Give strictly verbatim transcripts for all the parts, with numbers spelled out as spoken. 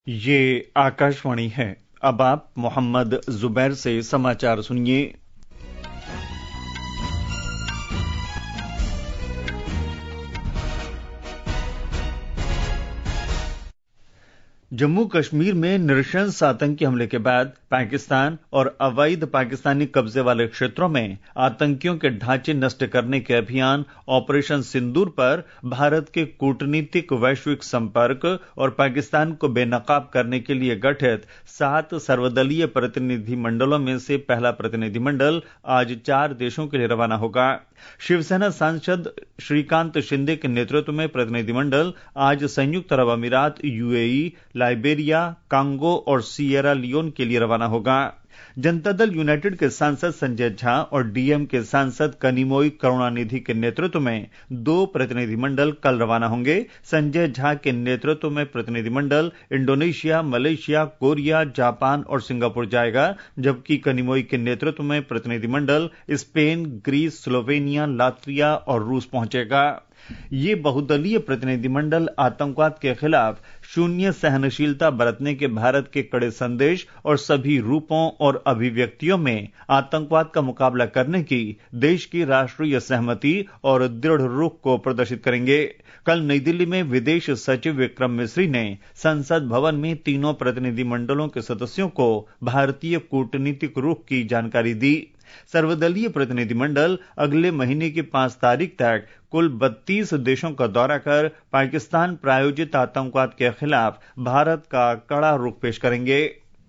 ये आकाशवाणी है। अब आप मोहम्मद जुबैर से समाचार सुनिए। जम्मू कश्मीर में नृशंस आतंकी हमले के बाद पाकिस्तान और अवैध पाकिस्तानी कब्जे वाले क्षेत्रों में आतंकियों के ढांचे नष्ट करने के अभियान ऑपरेशन सिंदूर पर भारत के कूटनीतिक वैश्विक संपर्क और पाकिस्तान को बेनकाब करने के लिए गठित सात सर्वदलीय प्रतिनिधि मंडलों में से पहला प्रतिनिधिमंडल आज चार देशों के लिए रवाना होगा। शिवसेना सांसद श्रीकांत शिंदे के नेतृत्व में प्रतिनिधिमंडल आज संयुक्त अरब अमीरात, यूएई, लाइबेरिया, कांगो और सिएरा लियोन के लिए रवाना होगा। जनता दल यूनाइटेड के सांसद संजय झा और डीएम के सांसद कनिमोई करुणानिधि के नेतृत्व में दो प्रतिनिधिमंडल कल रवाना होंगे। संजय झा के नेतृत्व में प्रतिनिधिमंडल इंडोनेशिया, मलेशिया, कोरिया, जापान और सिंगापुर जाएगा, जबकि कनिमोई के नेतृत्व में प्रतिनिधिमंडल स्पेन, ग्रीस, स्लोवेनिया, लातविया और रूस पहुंचेगा। ये बहुदलीय प्रतिनिधिमंडल आतंकवाद के खिलाफ शून्य सहनशीलता बरतने के भारत के कड़े संदेश और सभी रूपों और अभिव्यक्तियों में आतंकवाद का मुकाबला करने की देश की राष्ट्रीय सहमति और दृढ़ रुख को प्रदर्शित करेंगे। कल नई दिल्ली में विदेश सचिव विक्रम मिस्री ने संसद भवन में तीनों प्रतिनिधिमंडलों के सदस्यों को भारतीय कूटनीतिक रुख की जानकारी दी। सर्वदलीय प्रतिनिधिमंडल अगले महीने की पांच तारीख तक कुल बत्तीस देशों का दौरा कर पाकिस्तान प्रायोजित आतंकवाद के खिलाफ भारत का कड़ा रुख पेश करेंगे।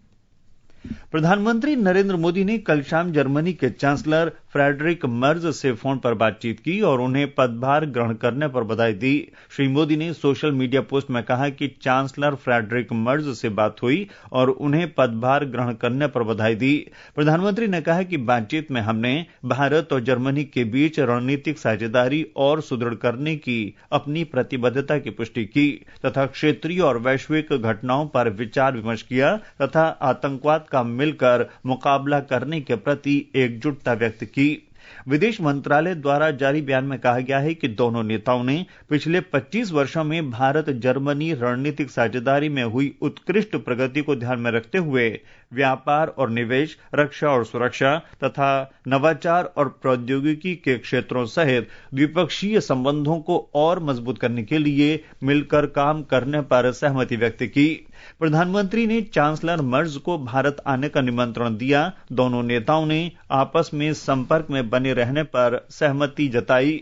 प्रधानमंत्री नरेंद्र मोदी ने कल शाम जर्मनी के चांसलर फ्रेडरिक मर्ज से फोन पर बातचीत की और उन्हें पदभार ग्रहण करने पर बधाई दी। श्री मोदी ने सोशल मीडिया पोस्ट में कहा कि चांसलर फ्रेडरिक मर्ज से बात हुई और उन्हें पदभार ग्रहण करने पर बधाई दी। प्रधानमंत्री ने कहा कि बातचीत में हमने भारत और जर्मनी के बीच रणनीतिक साझेदारी और सुदृढ़ करने की अपनी प्रतिबद्धता की पुष्टि की तथा क्षेत्रीय और वैश्विक घटनाओं पर विचार विमर्श किया तथा आतंकवाद का मिलकर मुकाबला करने के प्रति एकजुटता व्यक्त की। विदेश मंत्रालय द्वारा जारी बयान में कहा गया है कि दोनों नेताओं ने पिछले पच्चीस वर्षों में भारत जर्मनी रणनीतिक साझेदारी में हुई उत्कृष्ट प्रगति को ध्यान में रखते हुए व्यापार और निवेश, रक्षा और सुरक्षा तथा नवाचार और प्रौद्योगिकी के क्षेत्रों सहित द्विपक्षीय संबंधों को और मजबूत करने के लिए मिलकर काम करने पर सहमति व्यक्त की। प्रधानमंत्री ने चांसलर मर्ज को भारत आने का निमंत्रण दिया। दोनों नेताओं ने आपस में संपर्क में बने रहने पर सहमति जताई।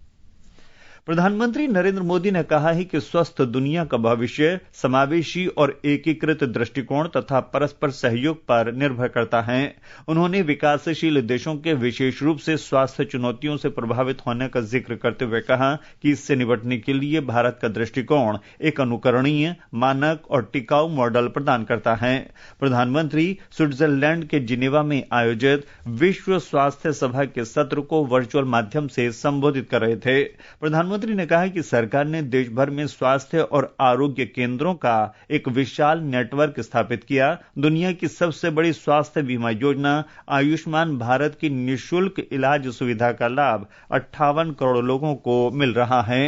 प्रधानमंत्री नरेंद्र मोदी ने कहा है कि स्वस्थ दुनिया का भविष्य समावेशी और एकीकृत दृष्टिकोण तथा परस्पर सहयोग पर निर्भर करता है। उन्होंने विकासशील देशों के विशेष रूप से स्वास्थ्य चुनौतियों से प्रभावित होने का जिक्र करते हुए कहा कि इससे निपटने के लिए भारत का दृष्टिकोण एक अनुकरणीय, मानक और टिकाऊ मॉडल प्रदान करता है। प्रधानमंत्री स्विट्जरलैंड के जिनेवा में आयोजित विश्व स्वास्थ्य सभा के सत्र को वर्चुअल माध्यम से संबोधित कर रहे थे। प्रधानमंत्री प्रधानमंत्री ने कहा कि सरकार ने देश भर में स्वास्थ्य और आरोग्य केंद्रों का एक विशाल नेटवर्क स्थापित किया। दुनिया की सबसे बड़ी स्वास्थ्य बीमा योजना आयुष्मान भारत की निःशुल्क इलाज सुविधा का लाभ अट्ठावन करोड़ लोगों को मिल रहा है।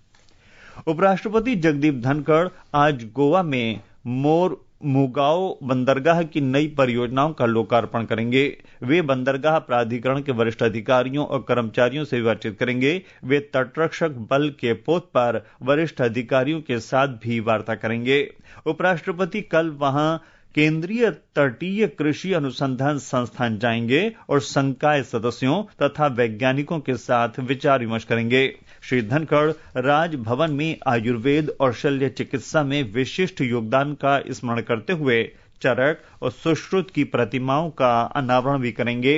उपराष्ट्रपति जगदीप धनखड़ आज गोवा में मोर मुगाओ बंदरगाह की नई परियोजनाओं का लोकार्पण करेंगे। वे बंदरगाह प्राधिकरण के वरिष्ठ अधिकारियों और कर्मचारियों से बातचीत करेंगे। वे तटरक्षक बल के पोत पर वरिष्ठ अधिकारियों के साथ भी वार्ता करेंगे। उपराष्ट्रपति कल वहां केंद्रीय तटीय कृषि अनुसंधान संस्थान जाएंगे और संकाय सदस्यों तथा वैज्ञानिकों के साथ विचार विमर्श करेंगे। श्री धनखड़ राजभवन में आयुर्वेद और शल्य चिकित्सा में विशिष्ट योगदान का स्मरण करते हुए चरक और सुश्रुत की प्रतिमाओं का अनावरण भी करेंगे।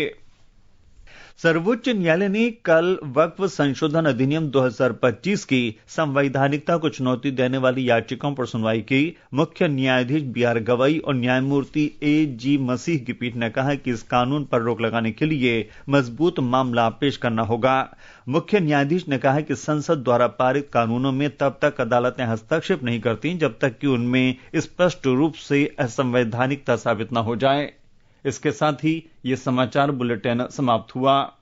सर्वोच्च न्यायालय ने कल वक्फ संशोधन अधिनियम दो हज़ार पच्चीस की संवैधानिकता को चुनौती देने वाली याचिकाओं पर सुनवाई की। मुख्य न्यायाधीश बी आर गवई और न्यायमूर्ति ए जी मसीह की पीठ ने कहा कि इस कानून पर रोक लगाने के लिए मजबूत मामला पेश करना होगा। मुख्य न्यायाधीश ने कहा कि संसद द्वारा पारित कानूनों में तब तक अदालतें हस्तक्षेप नहीं करती जब तक कि उनमें स्पष्ट रूप से असंवैधानिकता साबित न हो जाए। इसके साथ ही ये समाचार बुलेटिन समाप्त हुआ।